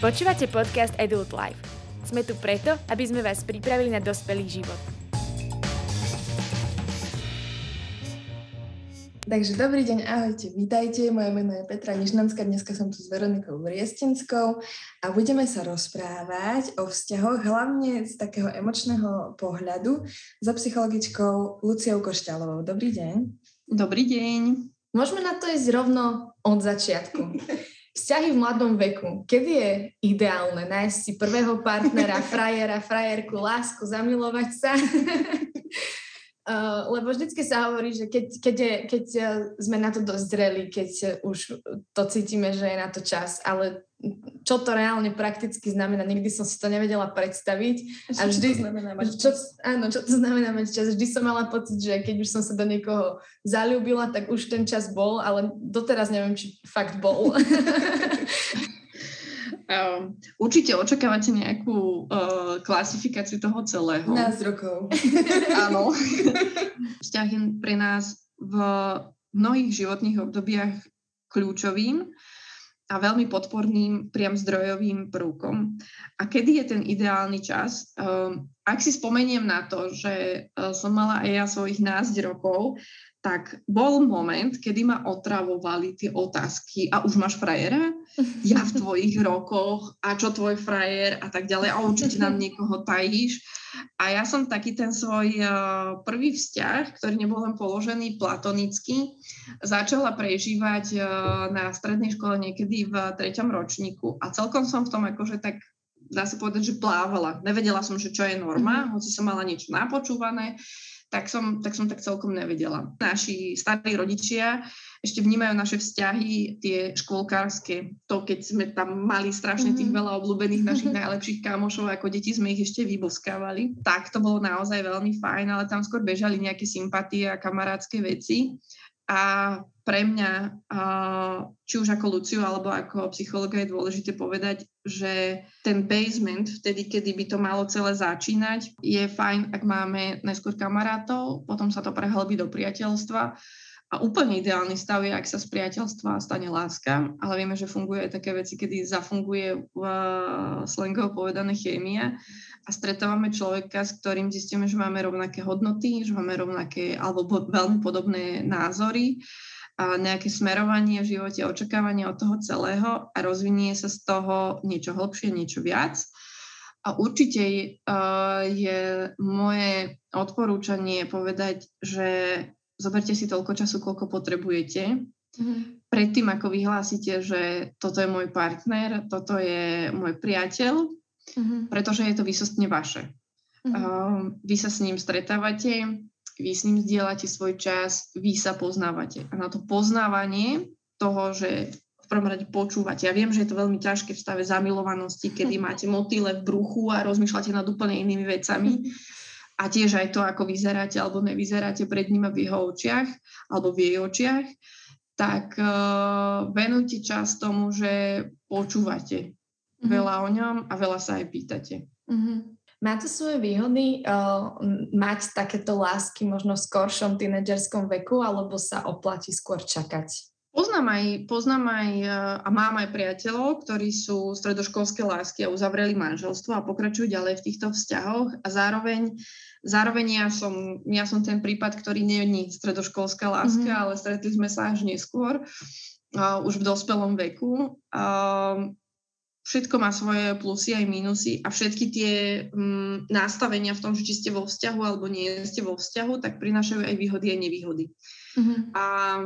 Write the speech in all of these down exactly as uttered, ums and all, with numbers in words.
Počúvate podcast Adult Life. Sme tu preto, aby sme vás pripravili na dospelý život. Takže dobrý deň, ahojte, vítajte. Moje meno je Petra Nižnanská, dneska som tu s Veronikou Vriestinskou a budeme sa rozprávať o vzťahoch, hlavne z takého emočného pohľadu, so psychologičkou Luciou Košťalovou. Dobrý deň. Dobrý deň. Môžeme na to ísť rovno od začiatku. Vzťahy v mladom veku. Kedy je ideálne nájsť si prvého partnera, frajera, frajerku, lásku, zamilovať sa? Uh, lebo vždycky sa hovorí, že keď, keď, je, keď sme na to dozreli, keď už to cítime, že je na to čas, ale čo to reálne prakticky znamená, nikdy som si to nevedela predstaviť. A vždy, čo to znamená mať čo, čas? áno, čo to znamená mať čas? Vždy som mala pocit, že keď už som sa do niekoho zaľúbila, tak už ten čas bol, ale doteraz neviem, či fakt bol. Um, určite očakávate nejakú uh, klasifikáciu toho celého. Nás rokov. Áno. Vzťah je pre nás v mnohých životných obdobiach kľúčovým a veľmi podporným priam zdrojovým prvkom. A kedy je ten ideálny čas? Um, ak si spomeniem na to, že uh, som mala aj ja svojich násť rokov, tak bol moment, kedy ma otravovali tie otázky. A už máš frajera? Ja v tvojich rokoch? A čo tvoj frajer? A tak ďalej. A určite nám niekoho tajíš. A ja som taký ten svoj uh, prvý vzťah, ktorý nebol len položený platonicky, začala prežívať uh, na strednej škole niekedy v treťom ročníku. A celkom som v tom akože tak, dá sa povedať, že plávala. Nevedela som, že čo je norma, mm-hmm. hoci som mala niečo napočúvané. Tak som, tak som tak celkom nevedela. Naši starí rodičia ešte vnímajú naše vzťahy, tie škôlkárske, to keď sme tam mali strašne tých veľa obľúbených našich najlepších kamošov, ako deti sme ich ešte vyboskávali. Tak to bolo naozaj veľmi fajn, ale tam skôr bežali nejaké sympatie a kamarátske veci. A pre mňa, či už ako Luciu alebo ako psychologa je dôležité povedať, že ten basement, vtedy, kedy by to malo celé začínať, je fajn, ak máme najskôr kamarátov, potom sa to prehlbí do priateľstva. A úplne ideálny stav je, ak sa z priateľstva stane láska, ale vieme, že funguje aj také veci, kedy zafunguje v slangovo povedané chémia a stretávame človeka, s ktorým zistíme, že máme rovnaké hodnoty, že máme rovnaké alebo veľmi podobné názory a nejaké smerovanie v živote, očakávanie od toho celého a rozvinie sa z toho niečo hlbšie, niečo viac. A určite uh, je moje odporúčanie povedať, že zoberte si toľko času, koľko potrebujete. Mm-hmm. Predtým, ako vyhlásite, že toto je môj partner, toto je môj priateľ, mm-hmm. pretože je to výsostne vaše. Mm-hmm. Uh, vy sa s ním stretávate, vy s ním zdieľate svoj čas, vy sa poznávate. A na to poznávanie toho, že v prvom rade počúvate. Ja viem, že je to veľmi ťažké v stave zamilovanosti, kedy máte motýle v bruchu a rozmýšľate nad úplne inými vecami. A tiež aj to, ako vyzeráte alebo nevyzeráte pred ním a v jeho očiach alebo v jej očiach, tak uh, venujte čas tomu, že počúvate mm-hmm. veľa o ňom a veľa sa aj pýtate. Mm-hmm. Má to svoje výhody uh, mať takéto lásky možno v skoršom tínedžerskom veku, alebo sa oplatí skôr čakať? Poznám aj, poznám aj a mám aj priateľov, ktorí sú stredoškolské lásky a uzavreli manželstvo a pokračujú ďalej v týchto vzťahoch a zároveň, zároveň ja, som, ja som ten prípad, ktorý nie je stredoškolská láska, mm-hmm. ale stretli sme sa až neskôr, uh, už v dospelom veku. Uh, všetko má svoje plusy aj minusy a všetky tie um, nastavenia v tom, že či ste vo vzťahu alebo nie ste vo vzťahu, tak prinášajú aj výhody aj nevýhody. Mm-hmm. A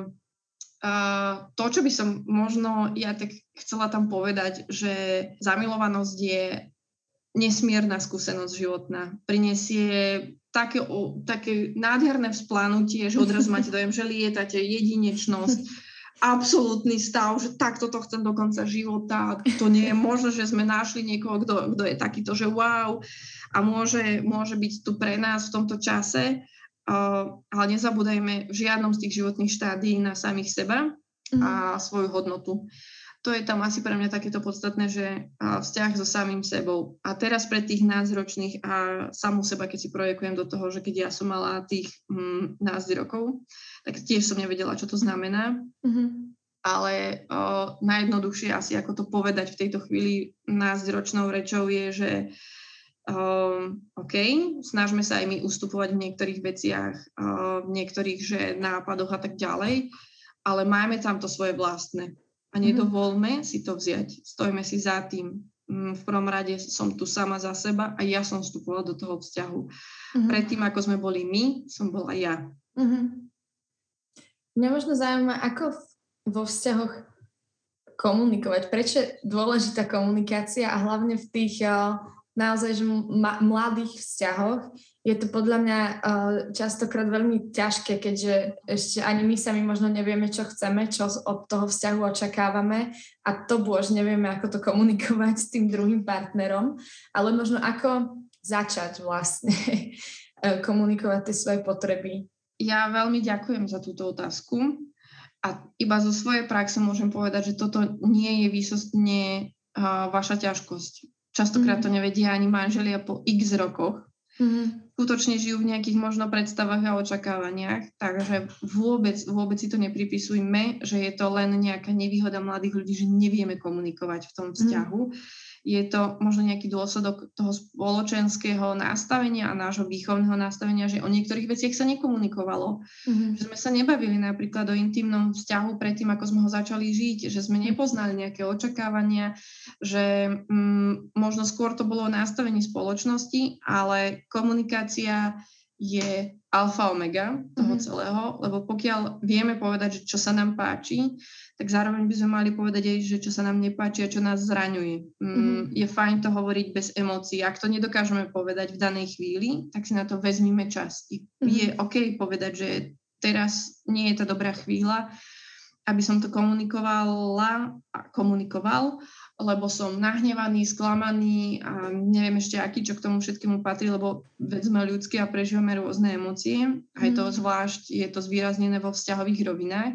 Uh, to, čo by som možno ja tak chcela tam povedať, že zamilovanosť je nesmierna skúsenosť životná. Prinesie také, o, také nádherné vzplánutie, že odrazu máte dojem, že lietate, jedinečnosť, absolútny stav, že takto to chcem do konca života. To nie je možné, že sme našli niekoho, kto, kto je takýto, že wow. A môže, môže byť tu pre nás v tomto čase. Uh, ale nezabúdajme v žiadnom z tých životných štádií na samých seba mm. a svoju hodnotu. To je tam asi pre mňa takéto podstatné, že uh, vzťah so samým sebou. A teraz pre tých násťročných a samú seba, keď si projekujem do toho, že keď ja som mala tých mm, násť rokov, tak tiež som nevedela, čo to znamená. Mm-hmm. ale o, najjednoduchšie asi ako to povedať v tejto chvíli násťročnou rečou je, že Um, OK, snažme sa aj my ustupovať v niektorých veciach, uh, v niektorých že nápadoch a tak ďalej, ale máme tam to svoje vlastné a nedovolme si to vziať. Stojme si za tým. Um, v prvom rade som tu sama za seba a ja som vstupovala do toho vzťahu. Uh-huh. Predtým, ako sme boli my, som bola ja. Uh-huh. Mňa možno zaujíma, ako vo vzťahoch komunikovať. Prečo je dôležitá komunikácia a hlavne v tých uh, naozaj, že ma- mladých vzťahoch je to podľa mňa uh, častokrát veľmi ťažké, keďže ešte ani my sami možno nevieme, čo chceme, čo od toho vzťahu očakávame a to už nevieme, ako to komunikovať s tým druhým partnerom, ale možno ako začať vlastne komunikovať tie svoje potreby. Ja veľmi ďakujem za túto otázku a iba zo svojej praxe môžem povedať, že toto nie je výsostne uh, vaša ťažkosť. Častokrát to nevedia ani manželia po x rokoch. Mm. Skutočne žijú v nejakých možno predstavách a očakávaniach, takže vôbec, vôbec si to nepripisujme, že je to len nejaká nevýhoda mladých ľudí, že nevieme komunikovať v tom vzťahu. Mm. Je to možno nejaký dôsledok toho spoločenského nastavenia a nášho výchovného nastavenia, že o niektorých veciach sa nekomunikovalo. Mm-hmm. Že sme sa nebavili napríklad o intimnom vzťahu predtým, ako sme ho začali žiť, že sme nepoznali nejaké očakávania, že mm, možno skôr to bolo o nastavení spoločnosti, ale komunikácia je alfa omega toho mm-hmm. celého, lebo pokiaľ vieme povedať, že čo sa nám páči, tak zároveň by sme mali povedať aj, že čo sa nám nepáči a čo nás zraňuje. Mm-hmm. Je fajn to hovoriť bez emócií. Ak to nedokážeme povedať v danej chvíli, tak si na to vezmime čas. Mm-hmm. Je OK povedať, že teraz nie je tá dobrá chvíľa, aby som to komunikovala a komunikoval, lebo som nahnevaný, sklamaný a neviem ešte aký, čo k tomu všetkému patrí, lebo veď sme ľudskí a prežívame rôzne emócie. Aj to zvlášť je to zvýraznené vo vzťahových rovinách.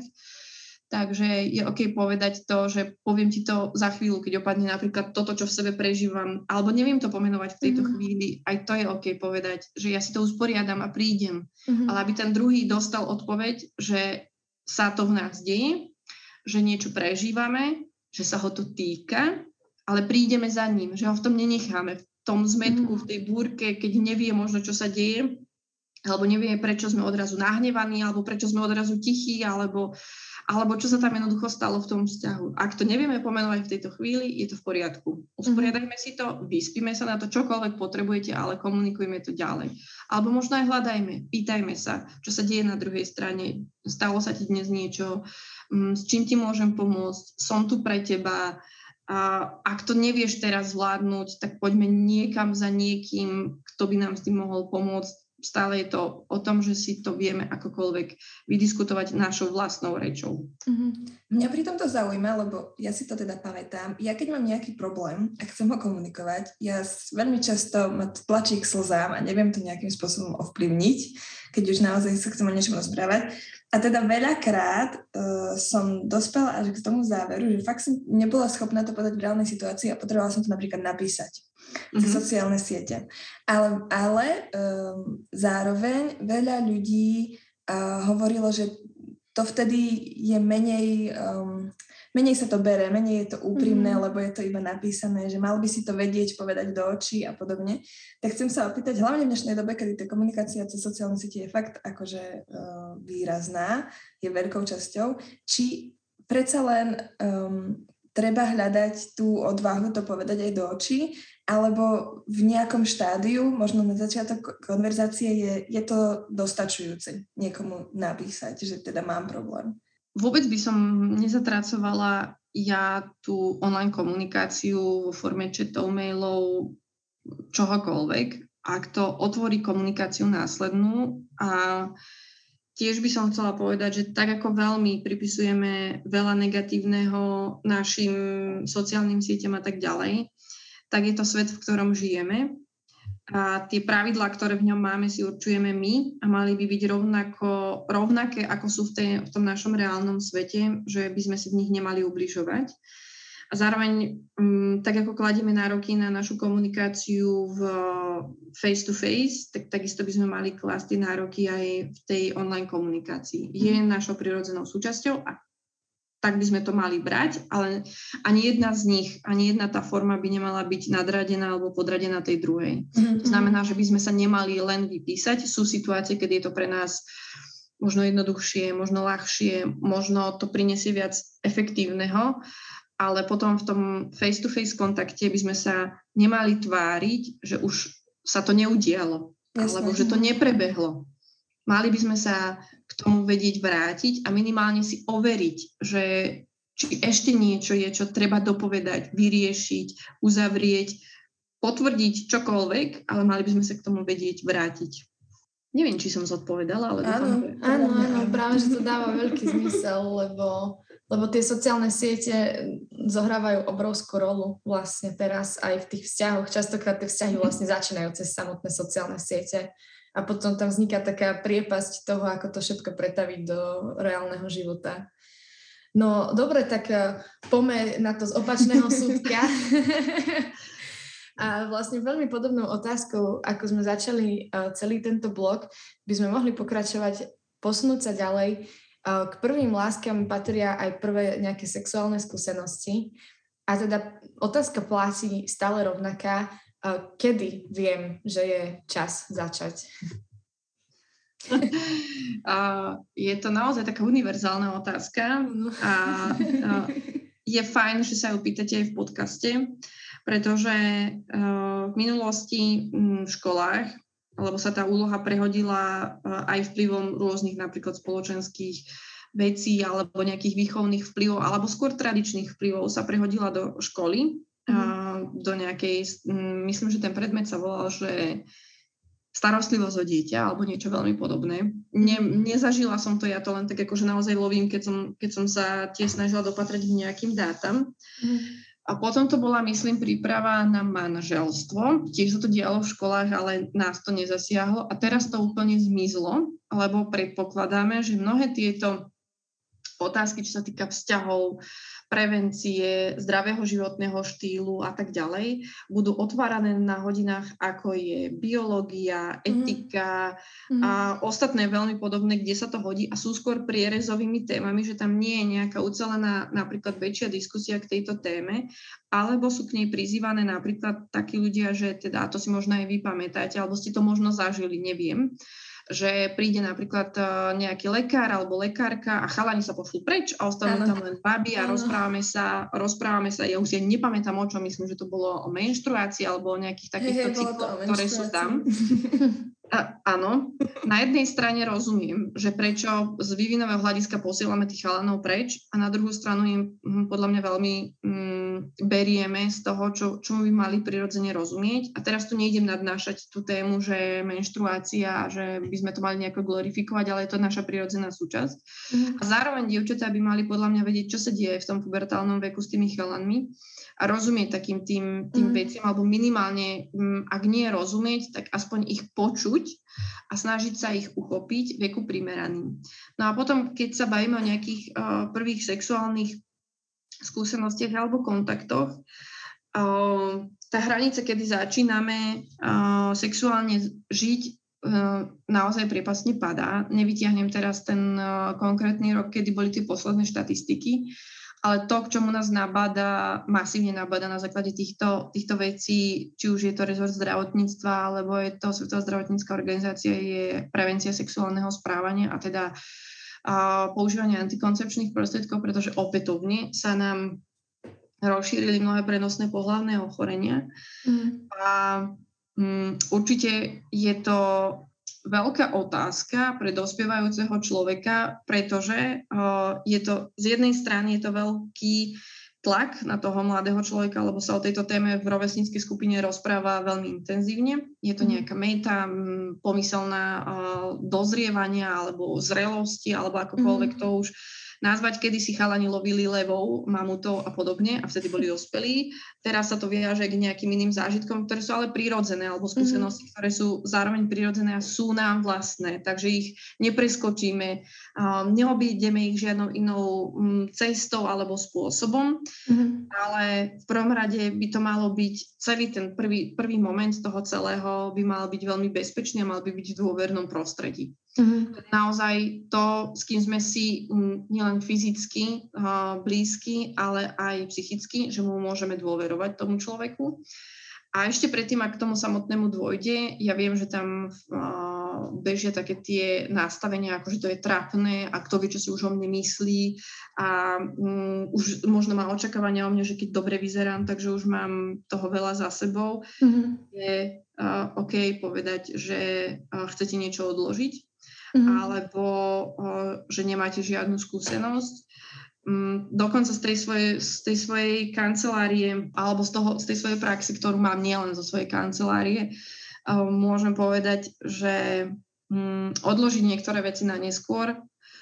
Takže je OK povedať to, že poviem ti to za chvíľu, keď opadne napríklad toto, čo v sebe prežívam, alebo neviem to pomenovať v tejto mm. chvíli. Aj to je OK povedať, že ja si to usporiadam a prídem. Mm. Ale aby ten druhý dostal odpoveď, že sa to v nás deje, že niečo prežívame, že sa ho to týka, ale prídeme za ním, že ho v tom nenecháme, v tom zmetku, v tej búrke, keď nevie možno, čo sa deje, alebo nevie, prečo sme odrazu nahnevaní, alebo prečo sme odrazu tichí, alebo, alebo čo sa tam jednoducho stalo v tom vzťahu. Ak to nevieme pomenovať v tejto chvíli, je to v poriadku. Usporiadajme si to, vyspíme sa na to, čokoľvek potrebujete, ale komunikujme to ďalej. Alebo možno aj hľadajme, pýtajme sa, čo sa deje na druhej strane. Stalo sa ti dnes niečo, s čím ti môžem pomôcť, som tu pre teba. A ak to nevieš teraz zvládnuť, tak poďme niekam za niekým, kto by nám s tým mohol pomôcť. Stále je to o tom, že si to vieme akokoľvek vydiskutovať našou vlastnou rečou. Mm-hmm. Mňa pri tomto zaujíma, lebo ja si to teda pamätám. Ja keď mám nejaký problém a chcem ho komunikovať, ja veľmi často ma to tlačí k slzám a neviem to nejakým spôsobom ovplyvniť, keď už naozaj sa chcem o niečom rozprávať. A teda veľakrát uh, som dospela až k tomu záveru, že fakt som nebola schopná to povedať v reálnej situácii a potrebovala som to napríklad napísať mm-hmm. cez sociálne siete. Ale, ale um, zároveň veľa ľudí uh, hovorilo, že to vtedy je menej, um, menej sa to bere, menej je to úprimné, mm-hmm. lebo je to iba napísané, že mal by si to vedieť, povedať do očí a podobne. Tak chcem sa opýtať, hlavne v dnešnej dobe, kedy tá komunikácia cez sociálne siete je fakt akože uh, výrazná, je veľkou časťou, či predsa len um, treba hľadať tú odvahu to povedať aj do očí, alebo v nejakom štádiu, možno na začiatok konverzácie je, je to dostačujúce niekomu napísať, že teda mám problém. Vôbec by som nezatracovala ja tú online komunikáciu vo forme chatov, mailov, čohokoľvek. Ak to otvorí komunikáciu následnú a tiež by som chcela povedať, že tak ako veľmi pripisujeme veľa negatívneho našim sociálnym sieťam a tak ďalej, tak je to svet, v ktorom žijeme. A tie pravidlá, ktoré v ňom máme, si určujeme my a mali by byť rovnako, rovnaké, ako sú v, tej, v tom našom reálnom svete, že by sme si v nich nemali ubližovať. A zároveň, um, tak ako kladieme nároky na našu komunikáciu v face-to-face, tak takisto by sme mali klásť tie nároky aj v tej online komunikácii. Je našou prirodzenou súčasťou a tak by sme to mali brať, ale ani jedna z nich, ani jedna tá forma by nemala byť nadradená alebo podradená tej druhej. Mm-hmm. To znamená, že by sme sa nemali len vypísať. Sú situácie, kedy je to pre nás možno jednoduchšie, možno ľahšie, možno to prinesie viac efektívneho, ale potom v tom face-to-face kontakte by sme sa nemali tváriť, že už sa to neudialo, Jasne. alebo že to neprebehlo. Mali by sme sa k tomu vedieť vrátiť a minimálne si overiť, že či ešte niečo je, čo treba dopovedať, vyriešiť, uzavrieť, potvrdiť čokoľvek, ale mali by sme sa k tomu vedieť vrátiť. Neviem, či som zodpovedala, ale áno, dúfam, že... Áno, áno, práve, že to dáva veľký zmysel, lebo, lebo tie sociálne siete zohrávajú obrovskú rolu vlastne teraz aj v tých vzťahoch. Častokrát tie vzťahy vlastne začínajú cez samotné sociálne siete. A potom tam vzniká taká priepasť toho, ako to všetko pretaviť do reálneho života. No dobre, tak poďme na to z opačného súdka. A vlastne veľmi podobnou otázkou, ako sme začali celý tento blog, by sme mohli pokračovať, posunúť sa ďalej. K prvým láskam patria aj prvé nejaké sexuálne skúsenosti. A teda otázka platí stále rovnaká. Kedy viem, že je čas začať? Uh, je to naozaj taká univerzálna otázka a uh, je fajn, že sa ju pýtate aj v podcaste, pretože uh, v minulosti um, v školách, alebo sa tá úloha prehodila uh, aj vplyvom rôznych napríklad spoločenských vecí alebo nejakých výchovných vplyvov, alebo skôr tradičných vplyvov sa prehodila do školy. Mm. do nejakej, myslím, že ten predmet sa volal, že starostlivosť o dieťa alebo niečo veľmi podobné. Ne, nezažila som to, ja to len tak akože naozaj lovím, keď som, keď som sa tiež snažila dopatrať k nejakým dátam. Mm. A potom to bola, myslím, príprava na manželstvo. Tiež sa to dialo v školách, ale nás to nezasiahlo. A teraz to úplne zmizlo, lebo predpokladáme, že mnohé tieto otázky, čo sa týka vzťahov, prevencie, zdravého životného štýlu a tak ďalej, budú otvárané na hodinách, ako je biológia, etika mm. a ostatné veľmi podobné, kde sa to hodí a sú skôr prierezovými témami, že tam nie je nejaká ucelená napríklad väčšia diskusia k tejto téme, alebo sú k nej prizývané napríklad takí ľudia, že teda, a to si možno aj vy pamätáte, alebo ste to možno zažili, neviem, že príde napríklad nejaký lekár alebo lekárka a chalani sa pošlú preč a ostanú tam len baby a rozprávame sa, rozprávame sa, ja už si nepamätám o čom, myslím, že to bolo o menštruácii alebo o nejakých takýchto cykloch, ktoré sú tam. A, áno, na jednej strane rozumiem, že prečo z vývinového hľadiska posielame tých chalanov preč a na druhú stranu im podľa mňa veľmi mm, berieme z toho, čo, čomu by mali prirodzene rozumieť. A teraz tu nejdem nadnášať tú tému, že menštruácia a že by sme to mali nejako glorifikovať, ale je to naša prirodzená súčasť. Mm. A zároveň dievčatá by mali podľa mňa vedieť, čo sa deje v tom pubertálnom veku s tými chalanmi a rozumieť takým tým, tým mm. veciam, alebo minimálne, ak nie rozumieť, tak aspoň ich počuť a snažiť sa ich uchopiť veku primeraným. No a potom, keď sa bavíme o nejakých uh, prvých sexuálnych skúsenostiach alebo kontaktoch, uh, tá hranica, kedy začíname uh, sexuálne žiť, uh, naozaj priepastne padá. Nevytiahnem teraz ten uh, konkrétny rok, kedy boli tie posledné štatistiky, ale to, k čomu nás nabáda, masívne nabáda na základe týchto, týchto vecí, či už je to rezort zdravotníctva, alebo je to Svetová zdravotnícka organizácia, je prevencia sexuálneho správania a teda a používanie antikoncepčných prostriedkov, pretože opätovne sa nám rozšírili mnohé prenosné pohlavné ochorenia. Mm. A um, určite je to veľká otázka pre dospievajúceho človeka, pretože uh, je to, z jednej strany je to veľký tlak na toho mladého človeka, lebo sa o tejto téme v rovesníckej skupine rozpráva veľmi intenzívne. Je to nejaká meta, m, pomyselná uh, dozrievania alebo zrelosti, alebo akokoľvek to už nazvať, kedy si chalani lovili levou, mamutov a podobne a vtedy boli dospelí. Teraz sa to viaže k nejakým iným zážitkom, ktoré sú ale prírodzené, alebo skúsenosti, mm-hmm. ktoré sú zároveň prírodzené a sú nám vlastné, takže ich nepreskočíme, um, neobídeme ich žiadnou inou um, cestou alebo spôsobom, mm-hmm. ale v prvom rade by to malo byť celý ten prvý, prvý moment toho celého by mal byť veľmi bezpečný a mal by byť v dôvernom prostredí. Uh-huh. Naozaj to, s kým sme si m, nielen fyzicky uh, blízky, ale aj psychicky, že mu môžeme dôverovať tomu človeku. A ešte predtým, ak k tomu samotnému dôjde, ja viem, že tam uh, bežia také tie nastavenia, ako že to je trápne a kto vie, čo si už o mne myslí a um, už možno má očakávania o mne, že keď dobre vyzerám, takže už mám toho veľa za sebou. Uh-huh. Je uh, OK povedať, že uh, chcete niečo odložiť, mm-hmm. alebo uh, že nemáte žiadnu skúsenosť. Um, dokonca z tej, svojej, z tej svojej kancelárie alebo z, toho, z tej svojej praxi, ktorú mám nielen zo svojej kancelárie, uh, môžem povedať, že um, odložiť niektoré veci na neskôr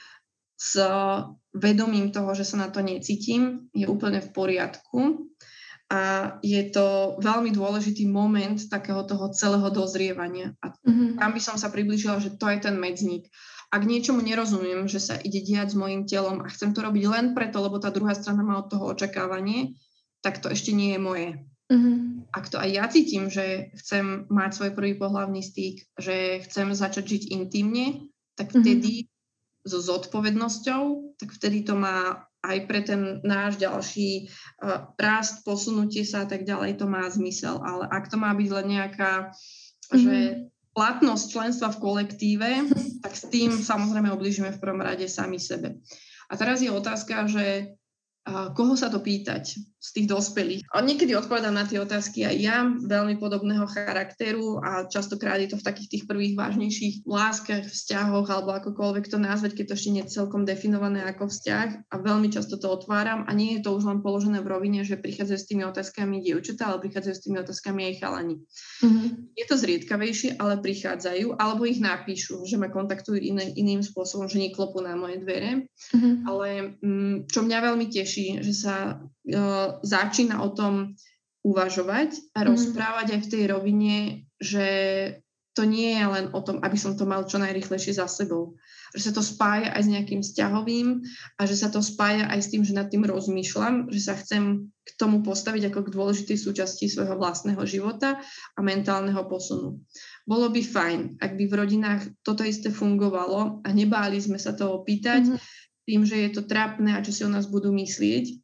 s vedomím toho, že sa na to necítim, je úplne v poriadku. A je to veľmi dôležitý moment takého toho celého dozrievania. A mm-hmm. tam by som sa priblížila, že to je ten medzník. Ak niečomu nerozumiem, že sa ide diať s mojím telom a chcem to robiť len preto, lebo tá druhá strana má od toho očakávanie, tak to ešte nie je moje. Mm-hmm. Ak to aj ja cítim, že chcem mať svoj prvý pohlavný styk, že chcem začať žiť intímne, tak vtedy mm-hmm. so zodpovednosťou, tak vtedy to má aj pre ten náš ďalší uh, rast, posunutie sa a tak ďalej, to má zmysel. Ale ak to má byť len nejaká, mm-hmm. že platnosť členstva v kolektíve, tak s tým samozrejme oblížime v prvom rade sami sebe. A teraz je otázka, že uh, koho sa to pýtať z tých dospelých. A niekedy odpovedám na tie otázky aj ja, veľmi podobného charakteru a častokrát je to v takých tých prvých vážnejších láskach, vzťahoch alebo akokoľvek to nazvať, keď to ešte nie je celkom definované ako vzťah a veľmi často to otváram a nie je to už len položené v rovine, že prichádzajú s tými otázkami dievčatá, ale prichádzajú s tými otázkami aj chalani. Mm-hmm. Je to zriedkavejšie, ale prichádzajú alebo ich napíšu, že ma kontaktujú iné, iným spôsobom, že neklopú na moje dvere. Mm-hmm. Ale m, čo mňa veľmi teší, že sa uh, začína o tom uvažovať a rozprávať mm. aj v tej rovine, že to nie je len o tom, aby som to mal čo najrýchlejšie za sebou. Že sa to spája aj s nejakým vzťahovým a že sa to spája aj s tým, že nad tým rozmýšľam, že sa chcem k tomu postaviť ako k dôležitej súčasti svojho vlastného života a mentálneho posunu. Bolo by fajn, ak by v rodinách toto isté fungovalo a nebáli sme sa to opýtať, mm. tým, že je to trápne a čo si o nás budú myslieť.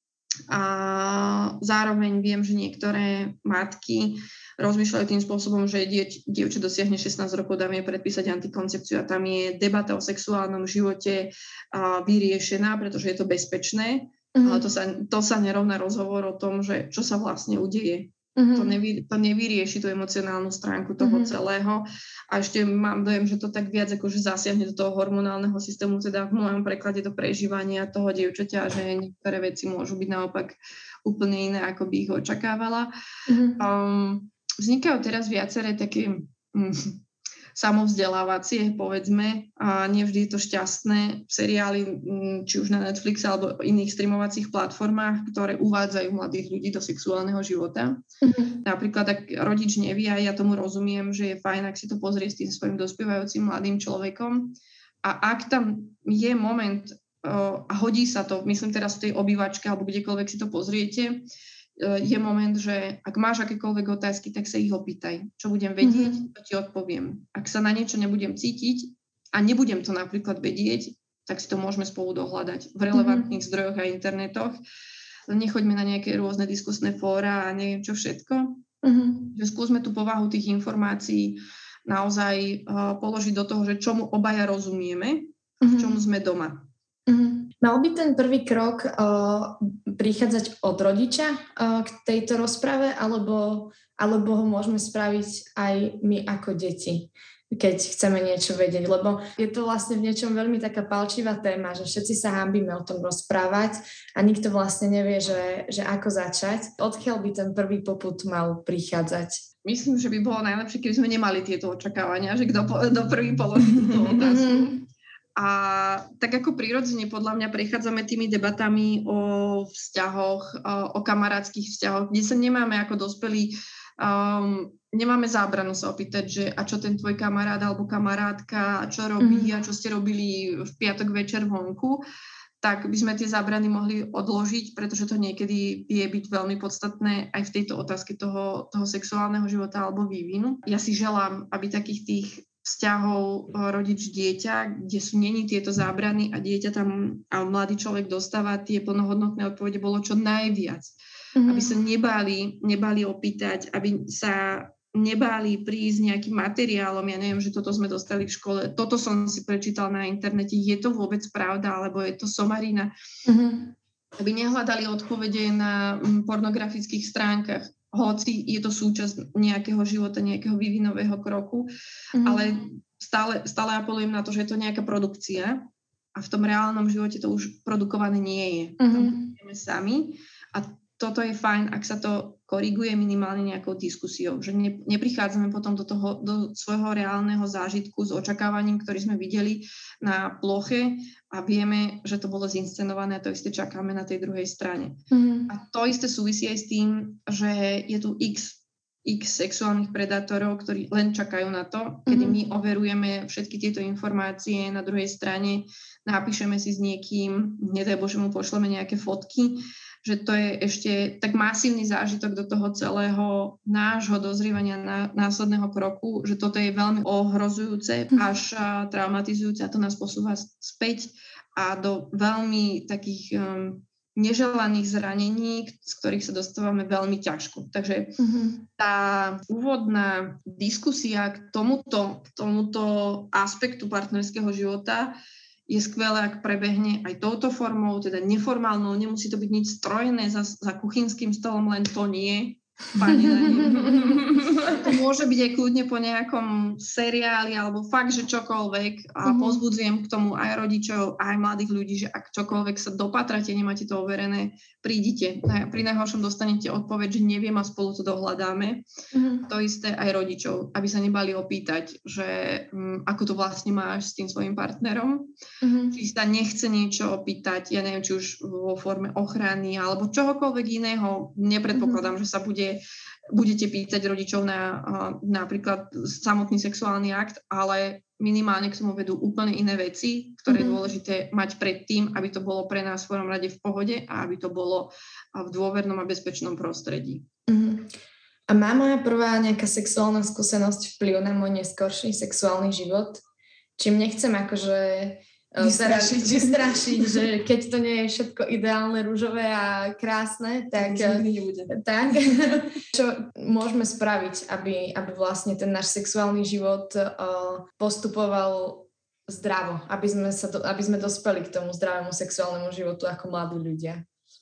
A zároveň viem, že niektoré matky rozmýšľajú tým spôsobom, že dieč, dievča dosiahne šestnásť rokov, dáme jej predpísať antikoncepciu a tam je debata o sexuálnom živote a, vyriešená, pretože je to bezpečné, mm-hmm. ale to sa, to sa nerovná rozhovor o tom, že čo sa vlastne udeje. Mm-hmm. To, nevy, to nevyrieši tú emocionálnu stránku toho mm-hmm. celého. A ešte mám dojem, že to tak viac akože zasiahne do toho hormonálneho systému, teda v mojom preklade do prežívania toho dievčaťa, že niektoré veci môžu byť naopak úplne iné, ako by ich očakávala. Mm-hmm. Um, vznikajú teraz viaceré také um, samovzdelávacie, povedzme, a nevždy je to šťastné seriály, či už na Netflix alebo iných streamovacích platformách, ktoré uvádzajú mladých ľudí do sexuálneho života. Mm-hmm. Napríklad, ak rodič nevie, a ja tomu rozumiem, že je fajn, ak si to pozrie s tým svojim dospievajúcim mladým človekom. A ak tam je moment uh, a hodí sa to, myslím teraz v tej obývačke alebo kdekoľvek si to pozriete, je moment, že ak máš akékoľvek otázky, tak sa ich opýtaj. Čo budem vedieť, mm-hmm. to ti odpoviem. Ak sa na niečo nebudem cítiť a nebudem to napríklad vedieť, tak si to môžeme spolu dohľadať v relevantných mm-hmm. zdrojoch a internetoch. Nechoďme na nejaké rôzne diskusné fóra a neviem čo všetko. Mm-hmm. Že skúsme tú povahu tých informácií naozaj uh, položiť do toho, že čomu obaja rozumieme a v čomu sme doma. Mm-hmm. Mal by ten prvý krok uh, prichádzať od rodiča uh, k tejto rozprave, alebo, alebo ho môžeme spraviť aj my ako deti, keď chceme niečo vedieť, lebo je to vlastne v niečom veľmi taká palčivá téma, že všetci sa hanbíme o tom rozprávať a nikto vlastne nevie, že, že ako začať. Odkiaľ by ten prvý popud mal prichádzať? Myslím, že by bolo najlepšie, keby sme nemali tieto očakávania, že kto do prvý položí túto otázku. A tak ako prirodzene podľa mňa prechádzame tými debatami o vzťahoch, o kamarátskych vzťahoch, kde sa nemáme ako dospelí, um, nemáme zábranu sa opýtať, že a čo ten tvoj kamarát alebo kamarátka, a čo robí mm. a čo ste robili v piatok večer vonku, tak by sme tie zábrany mohli odložiť, pretože to niekedy vie byť veľmi podstatné aj v tejto otázke toho, toho sexuálneho života alebo vývinu. Ja si želám, aby takých tých vzťahov rodič-dieťa, kde sú není tieto zábrany a dieťa tam a mladý človek dostáva tie plnohodnotné odpovede, bolo čo najviac. Mm-hmm. Aby sa nebáli, nebáli opýtať, aby sa nebáli prísť nejakým materiálom, ja neviem, že toto sme dostali v škole, toto som si prečítal na internete, je to vôbec pravda, alebo je to somarina. Mm-hmm. Aby nehľadali odpovede na pornografických stránkach, hoci je to súčasť nejakého života, nejakého vývinového kroku, mm-hmm. ale stále, stále apelujem na to, že je to nejaká produkcia a v tom reálnom živote to už produkované nie je. Mm-hmm. Tam sami a toto je fajn, ak sa to koriguje minimálne nejakou diskusiou, že ne, neprichádzame potom do toho, do svojho reálneho zážitku s očakávaním, ktorý sme videli na ploche a vieme, že to bolo zinscenované a to isté čakáme na tej druhej strane. Mm. A to isté súvisí aj s tým, že je tu x, x sexuálnych predátorov, ktorí len čakajú na to, kedy my overujeme všetky tieto informácie na druhej strane, napíšeme si s niekým, nedaj Bože mu pošleme nejaké fotky, že to je ešte tak masívny zážitok do toho celého nášho dozrievania na, následného kroku, že toto je veľmi ohrozujúce, až a, traumatizujúce a to nás posúva späť a do veľmi takých um, neželaných zranení, z ktorých sa dostávame veľmi ťažko. Takže mm-hmm. tá úvodná diskusia k tomuto, k tomuto aspektu partnerského života je skvelé, ak prebehne aj touto formou, teda neformálnou, nemusí to byť nič strojené za, za kuchynským stolom, len to nie. To môže byť aj kľudne po nejakom seriáli alebo fakt, že čokoľvek a pozbudzujem k tomu aj rodičov, aj mladých ľudí, že ak čokoľvek sa dopatrate, nemáte to overené, prídite. Pri najhoršom dostanete odpoveď, že neviem a spolu to dohľadáme. Mm-hmm. To isté aj rodičov, aby sa nebali opýtať, že um, ako to vlastne máš s tým svojim partnerom. Mm-hmm. Či sa nechce niečo opýtať, ja neviem, či už vo forme ochrany alebo čohokoľvek iného. Nepredpokladám, mm-hmm. že sa bude budete pýtať rodičov na uh, napríklad samotný sexuálny akt, ale minimálne k tomu vedú úplne iné veci, ktoré mm-hmm. je dôležité mať predtým, aby to bolo pre nás v prvom rade v pohode a aby to bolo uh, v dôvernom a bezpečnom prostredí. Mm-hmm. A má moja prvá nejaká sexuálna skúsenosť vplyv na môj neskorší sexuálny život? Čím nechcem akože vystrašiť, vystrašiť, že keď to nie je všetko ideálne, ružové a krásne, tak, tak čo môžeme spraviť, aby, aby vlastne ten náš sexuálny život uh, postupoval zdravo, aby sme, sa do, aby sme dospeli k tomu zdravému sexuálnemu životu ako mladí ľudia?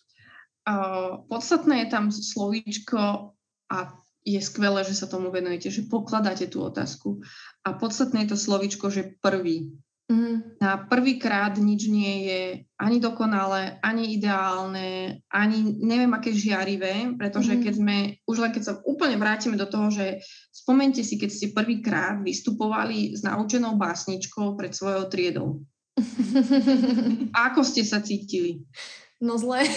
Uh, podstatné je tam slovíčko a je skvelé, že sa tomu venujete, že pokladáte tú otázku. A podstatné je to slovíčko, že prvý. Mm. Na prvýkrát nič nie je ani dokonalé, ani ideálne, ani neviem aké žiarivé, pretože mm. keď sme, už len keď sa úplne vrátime do toho, že spomente si, keď ste prvýkrát vystupovali s naučenou básničkou pred svojou triedou. Ako ste sa cítili? No zle.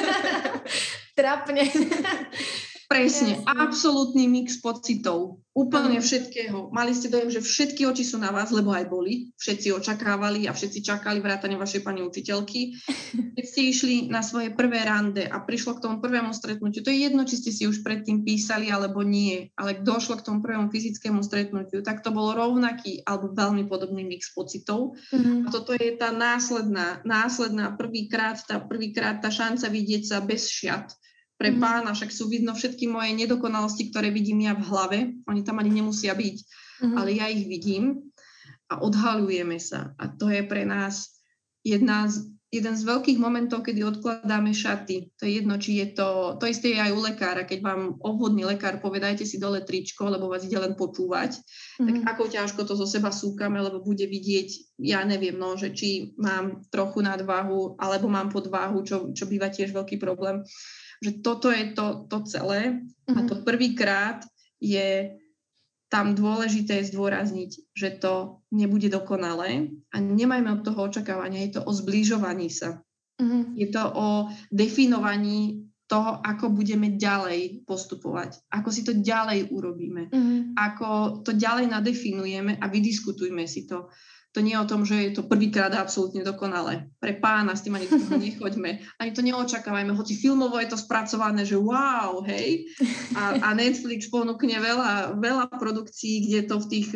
Trápne. Presne, Jasne. Absolútny mix pocitov, úplne mm. všetkého. Mali ste dojem, že všetky oči sú na vás, lebo aj boli. Všetci očakávali a všetci čakali vrátane vašej pani učiteľky. Keď ste išli na svoje prvé rande a prišlo k tomu prvému stretnutiu, to je jedno, či ste si už predtým písali alebo nie, ale došlo k tomu prvému fyzickému stretnutiu, tak to bol rovnaký alebo veľmi podobný mix pocitov. Mm. A toto je tá následná, následná prvýkrát, tá prvýkrát tá šanca vidieť sa bez šiat. Pre mm. pána, však sú vidno všetky moje nedokonalosti, ktoré vidím ja v hlave. Oni tam ani nemusia byť, mm. ale ja ich vidím a odhaľujeme sa. A to je pre nás jedna z, jeden z veľkých momentov, kedy odkladáme šaty. To je jedno, či je to... To isté je aj u lekára. Keď vám obvodný lekár povie, dajte si dole tričko, lebo vás ide len počúvať, mm. tak ako ťažko to zo seba súkame, lebo bude vidieť, ja neviem, no, že či mám trochu nadváhu, alebo mám podváhu, čo, čo býva tiež veľký problém. Že toto je to, to celé mm-hmm. a to prvýkrát je tam dôležité zdôrazniť, že to nebude dokonalé a nemajme od toho očakávania, je to o zbližovaní sa. Mm-hmm. Je to o definovaní toho, ako budeme ďalej postupovať, ako si to ďalej urobíme, mm-hmm. ako to ďalej nadefinujeme a vydiskutujme si to. to nie je o tom, že je to prvýkrát absolútne dokonalé. Pre pána s tým ani do toho nechoďme. Ani to neočakávajme, hoci filmovo je to spracované, že wow, hej. A, a Netflix ponúkne veľa, veľa produkcií, kde to v tých,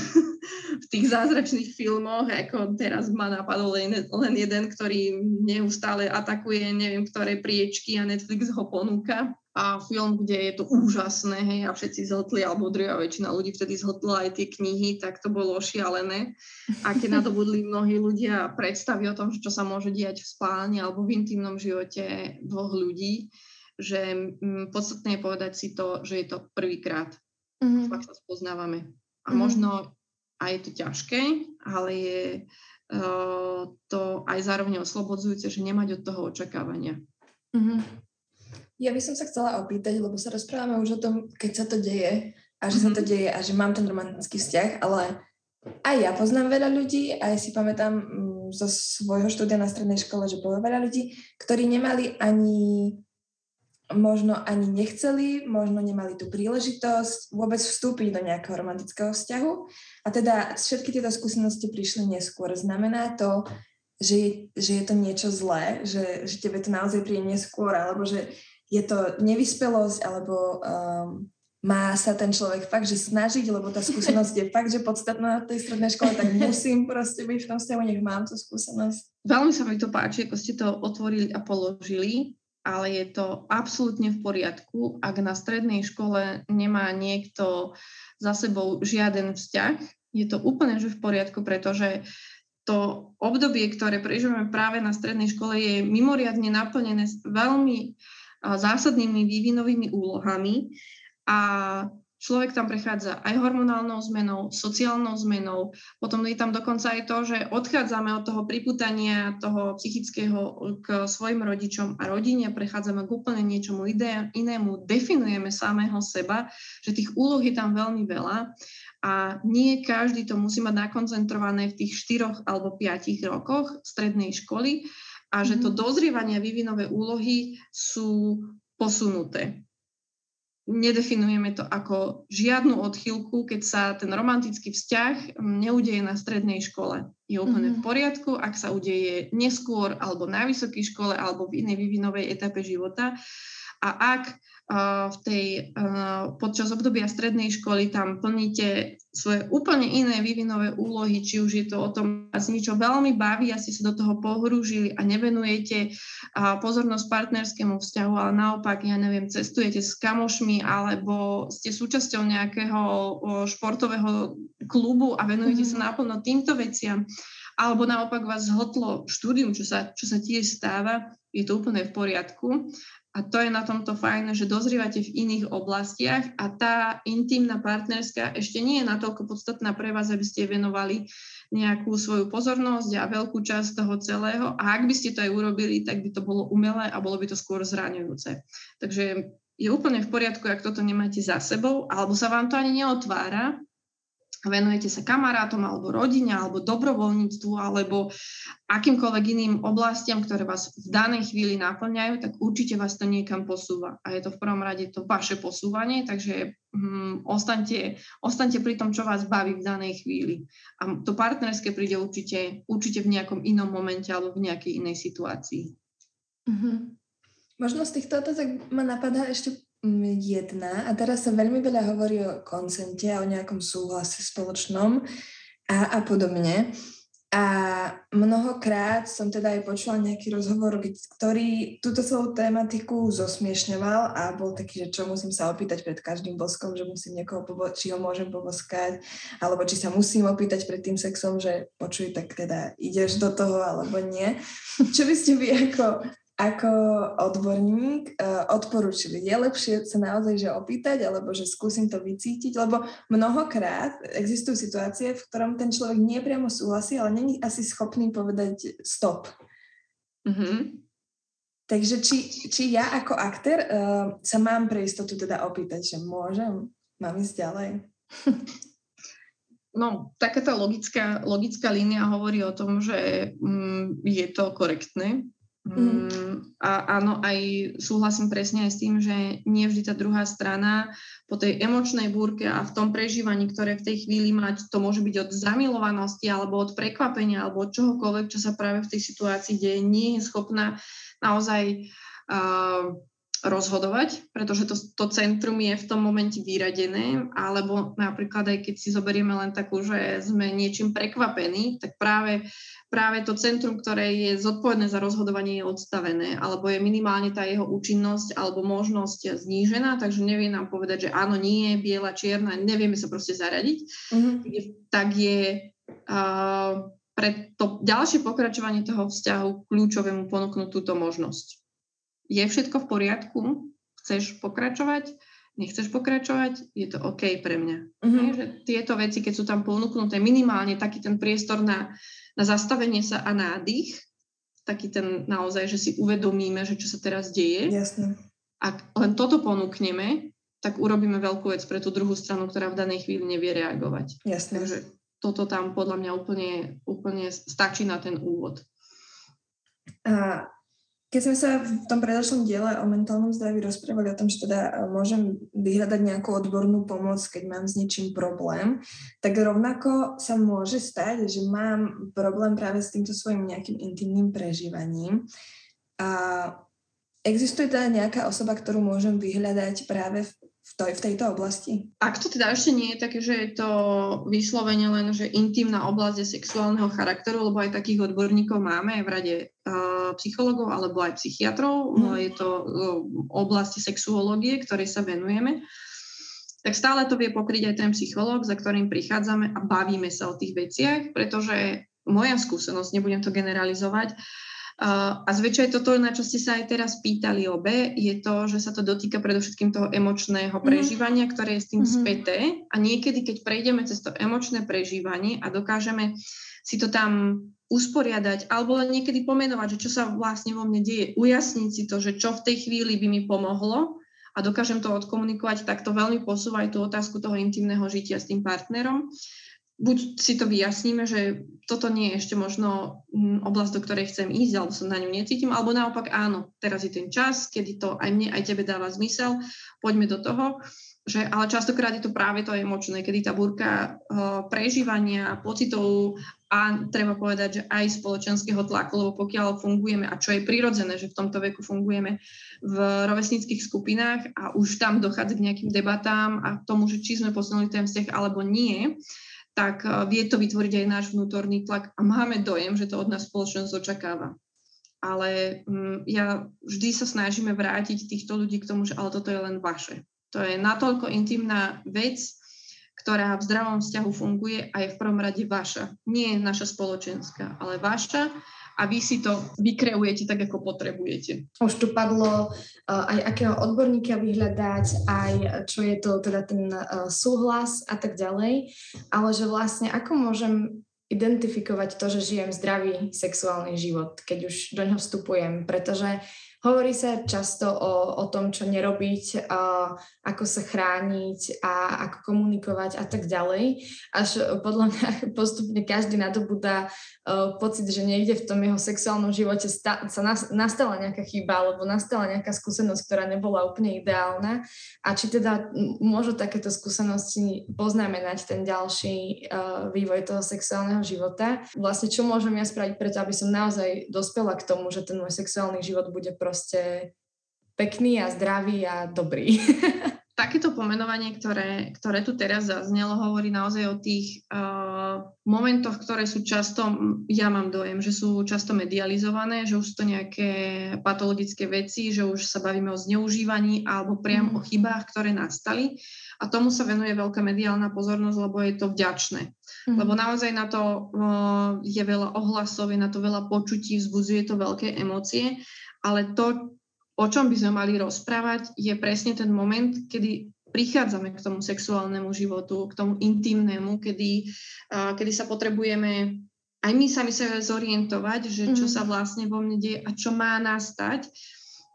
v tých zázračných filmoch, ako teraz ma napadol len, len jeden, ktorý neustále atakuje neviem ktoré priečky a Netflix ho ponúka. A film, kde je to úžasné, hej, a všetci zhltli, alebo druhá väčšina ľudí vtedy zhltla aj tie knihy, tak to bolo šialené. A keď nadobudli mnohí ľudia predstavy o tom, čo sa môže diať v spálni alebo v intimnom živote dvoch ľudí, že m, podstatné je povedať si to, že je to prvýkrát. Mm-hmm. Fakt sa spoznávame. A mm-hmm. možno aj je to ťažké, ale je uh, to aj zároveň oslobodzujúce, že nemať od toho očakávania. Mm-hmm. Ja by som sa chcela opýtať, lebo sa rozprávame už o tom, keď sa to deje a že mm-hmm. sa to deje a že mám ten romantický vzťah, ale aj ja poznám veľa ľudí, aj si pamätám mm, zo svojho štúdia na strednej škole, že bolo veľa ľudí, ktorí nemali ani, možno ani nechceli, možno nemali tú príležitosť vôbec vstúpiť do nejakého romantického vzťahu a teda všetky tieto skúsenosti prišli neskôr. Znamená to, že je, že je to niečo zlé, že, že tebe to naozaj príde neskôr, alebo že je to nevyspelosť, alebo um, má sa ten človek fakt, že snažiť, lebo tá skúsenosť je fakt, že podstatná na tej strednej škole, tak musím proste byť v tom vzťahu, nech mám tú skúsenosť. Veľmi sa mi to páči, ako ste to otvorili a položili, ale je to absolútne v poriadku, ak na strednej škole nemá niekto za sebou žiaden vzťah. Je to úplne že v poriadku, pretože to obdobie, ktoré prežívame práve na strednej škole, je mimoriadne naplnené veľmi zásadnými vývinovými úlohami a človek tam prechádza aj hormonálnou zmenou, sociálnou zmenou, potom je tam dokonca aj to, že odchádzame od toho pripútania toho psychického k svojim rodičom a rodine, prechádzame k úplne niečomu ide- inému, definujeme samého seba, že tých úloh je tam veľmi veľa a nie každý to musí mať nakoncentrované v tých štyroch alebo piatich rokoch strednej školy, a že to dozrievanie a vývinové úlohy sú posunuté. Nedefinujeme to ako žiadnu odchýlku, keď sa ten romantický vzťah neudeje na strednej škole. Je úplne mm-hmm. v poriadku, ak sa udeje neskôr alebo na vysokej škole alebo v inej vývinovej etape života. A ak uh, v tej, uh, počas obdobia strednej školy tam plníte svoje úplne iné vývinové úlohy, či už je to o tom, že si niečo veľmi baví a ste sa do toho pohrúžili a nevenujete uh, pozornosť partnerskému vzťahu, ale naopak, ja neviem, cestujete s kamošmi alebo ste súčasťou nejakého uh, športového klubu a venujete mm-hmm. sa naplno týmto veciam, alebo naopak vás zhltlo štúdium, čo sa, čo sa tiež stáva, je to úplne v poriadku. A to je na tomto fajn, že dozrievate v iných oblastiach a tá intimná partnerská ešte nie je natoľko podstatná pre vás, aby ste venovali nejakú svoju pozornosť a veľkú časť toho celého. A ak by ste to aj urobili, tak by to bolo umelé a bolo by to skôr zraňujúce. Takže je úplne v poriadku, ak toto nemáte za sebou, alebo sa vám to ani neotvára, venujete sa kamarátom alebo rodine alebo dobrovoľníctvu alebo akýmkoľvek iným oblastiam, ktoré vás v danej chvíli naplňajú, tak určite vás to niekam posúva. A je to v prvom rade to vaše posúvanie, takže hm, ostaňte, ostaňte pri tom, čo vás baví v danej chvíli. A to partnerské príde určite, určite v nejakom inom momente alebo v nejakej inej situácii. Mm-hmm. Možno z týchto otázok ma napadá ešte jedna a teraz sa veľmi veľa hovorí o konsente a o nejakom súhlase spoločnom a, a podobne. A mnohokrát som teda aj počula nejaký rozhovor, ktorý túto celú tematiku zosmiešňoval a bol taký, že čo musím sa opýtať pred každým boskom, že musím niekoho, pobo- či ho môžem poboskať, alebo či sa musím opýtať pred tým sexom, že počuj, tak teda ideš do toho, alebo nie. Čo by ste vy ako ako odborník uh, odporúčili? Je lepšie sa naozaj že opýtať, alebo že skúsim to vycítiť? Lebo mnohokrát existujú situácie, v ktorom ten človek nie priamo súhlasí, ale není asi schopný povedať stop. Mm-hmm. Takže či, či ja ako aktér uh, sa mám pre istotu teda opýtať, že môžem? Mám ísť ďalej? No, taká tá logická, logická línia hovorí o tom, že mm, je to korektné, Mm. A áno, aj súhlasím presne aj s tým, že nie vždy tá druhá strana po tej emočnej búrke a v tom prežívaní, ktoré v tej chvíli mať, to môže byť od zamilovanosti alebo od prekvapenia alebo od čohokoľvek, čo sa práve v tej situácii deje, nie je schopná naozaj uh, rozhodovať, pretože to, to centrum je v tom momente vyradené, alebo napríklad aj keď si zoberieme len takú, že sme niečím prekvapení, tak práve, práve to centrum, ktoré je zodpovedné za rozhodovanie, je odstavené, alebo je minimálne tá jeho účinnosť alebo možnosť znížená, takže nevie nám povedať, že áno, nie, biela, čierna, nevieme sa proste zaradiť. Mm-hmm. Tak je uh, pre to ďalšie pokračovanie toho vzťahu kľúčovému ponúknuť túto možnosť. Je všetko v poriadku? Chceš pokračovať? Nechceš pokračovať? Je to OK pre mňa. Mm-hmm. Že tieto veci, keď sú tam ponúknuté, minimálne taký ten priestor na, na zastavenie sa a nádych, taký ten naozaj, že si uvedomíme, že čo sa teraz deje. Jasne. Ak len toto ponúkneme, tak urobíme veľkú vec pre tú druhú stranu, ktorá v danej chvíli nevie reagovať. Jasne. Takže toto tam podľa mňa úplne, úplne stačí na ten úvod. A keď sme sa v tom predošlom diele o mentálnom zdraví rozprávali o tom, že teda môžem vyhľadať nejakú odbornú pomoc, keď mám s niečím problém, tak rovnako sa môže stať, že mám problém práve s týmto svojím nejakým intimným prežívaním. A existuje teda nejaká osoba, ktorú môžem vyhľadať práve v V, to, v tejto oblasti? Ak to teda ešte nie je také, že je to vyslovene len, že intimná oblasť je sexuálneho charakteru, lebo aj takých odborníkov máme aj v rade uh, psychologov alebo aj psychiatrov, mm. je to uh, oblasti sexuológie, ktorej sa venujeme, tak stále to vie pokryť aj ten psychológ, za ktorým prichádzame a bavíme sa o tých veciach, pretože moja skúsenosť, nebudem to generalizovať, Uh, a zväčša toto, na čo ste sa aj teraz pýtali obe, je to, že sa to dotýka predovšetkým toho emočného prežívania, ktoré je s tým mm-hmm. späté. A niekedy, keď prejdeme cez to emočné prežívanie a dokážeme si to tam usporiadať, alebo len niekedy pomenovať, že čo sa vlastne vo mne deje, ujasniť si to, že čo v tej chvíli by mi pomohlo a dokážem to odkomunikovať, tak to veľmi posúva aj tú otázku toho intimného žitia s tým partnerom. Buď si to vyjasníme, že toto nie je ešte možno oblasť, do ktorej chcem ísť, alebo sa na ňu necítim, alebo naopak áno, teraz je ten čas, kedy to aj mne, aj tebe dáva zmysel, poďme do toho, že, ale častokrát je to práve to emočné, kedy tá búrka uh, prežívania, pocitov a treba povedať, že aj spoločenského tlaku, lebo pokiaľ fungujeme, a čo je prirodzené, že v tomto veku fungujeme v rovesníckych skupinách a už tam dochádza k nejakým debatám a tomu, že či sme posunuli ten vzťah alebo nie, tak vie to vytvoriť aj náš vnútorný tlak a máme dojem, že to od nás spoločnosť očakáva. Ale um, ja vždy sa snažíme vrátiť týchto ľudí k tomu, že ale toto je len vaše. To je natoľko intimná vec, ktorá v zdravom vzťahu funguje a je v prvom rade vaša. Nie je naša spoločenská, ale vaša. A vy si to vykreujete tak, ako potrebujete. Už tu padlo uh, aj akého odborníka vyhľadať, aj čo je to teda ten uh, súhlas a tak ďalej, ale že vlastne ako môžem identifikovať to, že žijem zdravý sexuálny život, keď už do ňoho vstupujem, pretože hovorí sa často o, o tom, čo nerobiť, uh, ako sa chrániť a ako komunikovať a tak ďalej. Až podľa mňa postupne každý nadobúda uh, pocit, že niekde v tom jeho sexuálnom živote sta- sa nas- nastala nejaká chyba alebo nastala nejaká skúsenosť, ktorá nebola úplne ideálna. A či teda m- môžu takéto skúsenosti poznamenať ten ďalší uh, vývoj toho sexuálneho života. Vlastne čo môžem ja spraviť preto, aby som naozaj dospela k tomu, že ten môj sexuálny život bude proste pekný a zdravý a dobrý. Takéto pomenovanie, ktoré, ktoré tu teraz zaznelo, hovorí naozaj o tých uh, momentoch, ktoré sú často, ja mám dojem, že sú často medializované, že už sú to nejaké patologické veci, že už sa bavíme o zneužívaní alebo priam mm. o chybách, ktoré nastali. A tomu sa venuje veľká mediálna pozornosť, lebo je to vďačné. Mm. Lebo naozaj na to uh, je veľa ohlasov, je na to veľa počutí, vzbudzuje to veľké emócie. Ale to, o čom by sme mali rozprávať, je presne ten moment, kedy prichádzame k tomu sexuálnemu životu, k tomu intimnému, kedy, uh, kedy sa potrebujeme aj my sami sa zorientovať, že čo sa vlastne vo mne deje a čo má nastať,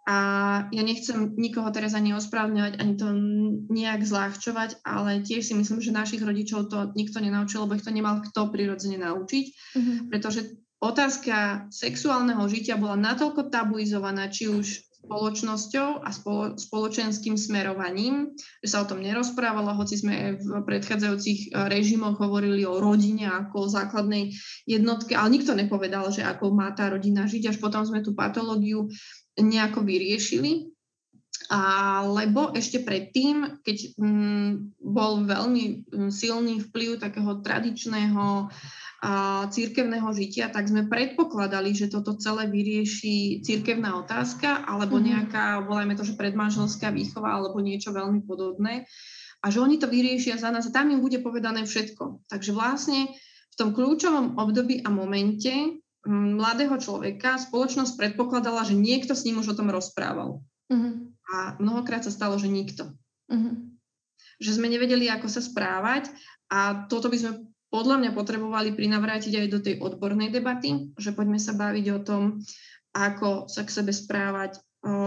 A ja nechcem nikoho teraz ani ospravedlňovať, ani to nejak zľahčovať, ale tiež si myslím, že našich rodičov to nikto nenaučil, lebo ich to nemal kto prirodzene naučiť, mm-hmm. pretože otázka sexuálneho žitia bola natoľko tabuizovaná, či už spoločnosťou a spolo, spoločenským smerovaním, že sa o tom nerozprávalo, hoci sme v predchádzajúcich režimoch hovorili o rodine ako o základnej jednotke, ale nikto nepovedal, že ako má tá rodina žiť, až potom sme tú patológiu nejako vyriešili. Alebo ešte predtým, keď m, bol veľmi silný vplyv takého tradičného a cirkevného žitia, tak sme predpokladali, že toto celé vyrieši cirkevná otázka alebo nejaká, volajme to, že predmanželská výchova alebo niečo veľmi podobné a že oni to vyriešia za nás a tam im bude povedané všetko. Takže vlastne v tom kľúčovom období a momente m, mladého človeka spoločnosť predpokladala, že niekto s ním už o tom rozprával. Uh-huh. A mnohokrát sa stalo, že nikto. Uh-huh. Že sme nevedeli, ako sa správať a toto by sme podľa mňa potrebovali prinavrátiť aj do tej odbornej debaty, že poďme sa baviť o tom, ako sa k sebe správať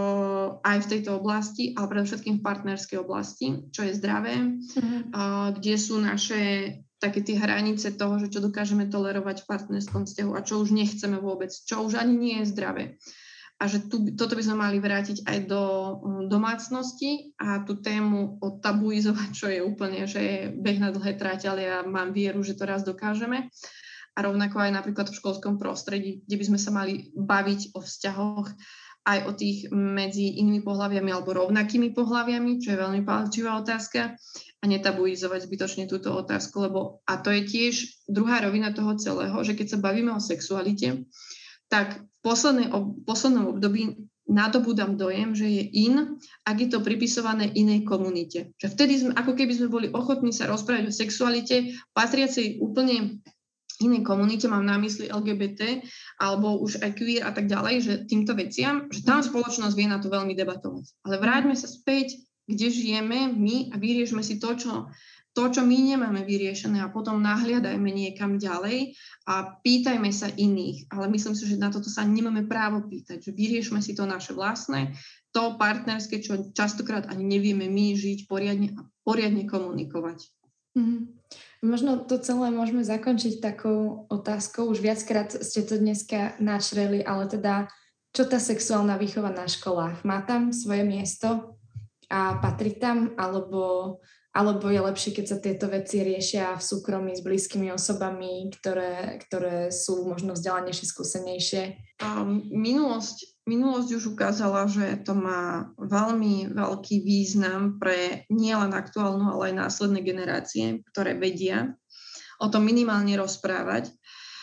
uh, aj v tejto oblasti, ale predovšetkým v partnerskej oblasti, čo je zdravé, uh-huh. uh, kde sú naše také tie hranice toho, že čo dokážeme tolerovať v partnerskom vzťahu a čo už nechceme vôbec, čo už ani nie je zdravé. A že tu, toto by sme mali vrátiť aj do um, domácnosti a tú tému odtabuizovať, čo je úplne, že je beh na dlhé tráte, ale ja mám vieru, že to raz dokážeme. A rovnako aj napríklad v školskom prostredí, kde by sme sa mali baviť o vzťahoch aj o tých medzi inými pohlaviami alebo rovnakými pohlaviami, čo je veľmi palčivá otázka, a netabuizovať zbytočne túto otázku, lebo a to je tiež druhá rovina toho celého, že keď sa bavíme o sexualite, tak v poslednej, poslednom období nadobúdam dojem, že je in, ak je to pripisované inej komunite. Že vtedy sme, ako keby sme boli ochotní sa rozprávať o sexualite patriacej úplne inej komunite, mám na mysli el gé bé té, alebo už aj queer a tak ďalej, že týmto veciam, že tam spoločnosť vie na to veľmi debatovať. Ale vráťme sa späť, kde žijeme my a vyriešme si to, čo to, čo my nemáme vyriešené a potom nahliadajme niekam ďalej a pýtajme sa iných. Ale myslím si, že na toto sa nemáme právo pýtať, že vyriešme si to naše vlastné, to partnerské, čo častokrát ani nevieme my žiť poriadne a poriadne komunikovať. Mm-hmm. Možno to celé môžeme zakončiť takou otázkou. Už viackrát ste to dneska načreli, ale teda, čo tá sexuálna výchova na školách? Má tam svoje miesto a patrí tam, alebo... Alebo je lepšie, keď sa tieto veci riešia v súkromí s blízkymi osobami, ktoré, ktoré sú možno vzdelanejšie, skúsenejšie? Um, minulosť, minulosť už ukázala, že to má veľmi veľký význam pre nielen aktuálnu, ale aj následné generácie, ktoré vedia o tom minimálne rozprávať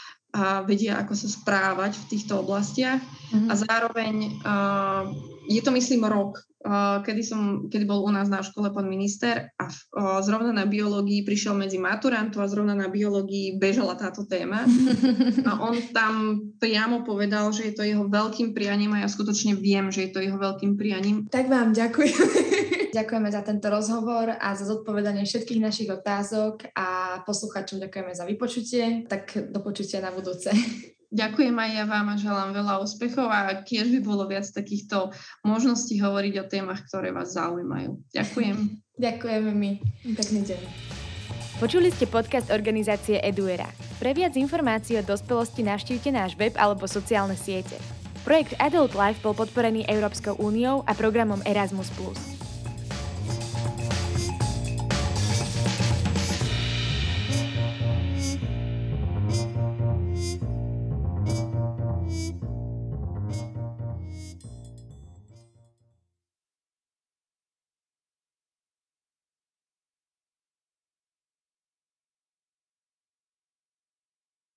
a vedia, ako sa správať v týchto oblastiach. Mm-hmm. A zároveň uh, je to, myslím, rok, uh, kedy, som, kedy bol u nás na škole pán minister a uh, zrovna na biológii prišiel medzi maturantov a zrovna na biológii bežala táto téma. A on tam priamo povedal, že je to jeho veľkým prianím a ja skutočne viem, že je to jeho veľkým prianím. Tak vám ďakujem. Ďakujeme za tento rozhovor a za zodpovedanie všetkých našich otázok a poslucháčom ďakujeme za vypočutie. Tak do počutia na budúce. Ďakujem aj ja vám a želám veľa úspechov a tiež by bolo viac takýchto možností hovoriť o témach, ktoré vás zaujímajú. Ďakujem. Ďakujeme my. Pekný deň. Počuli ste podcast organizácie Eduera. Pre viac informácií o dospelosti navštívte náš web alebo sociálne siete. Projekt Adult Life bol podporený Európskou úniou a programom Erasmus plus.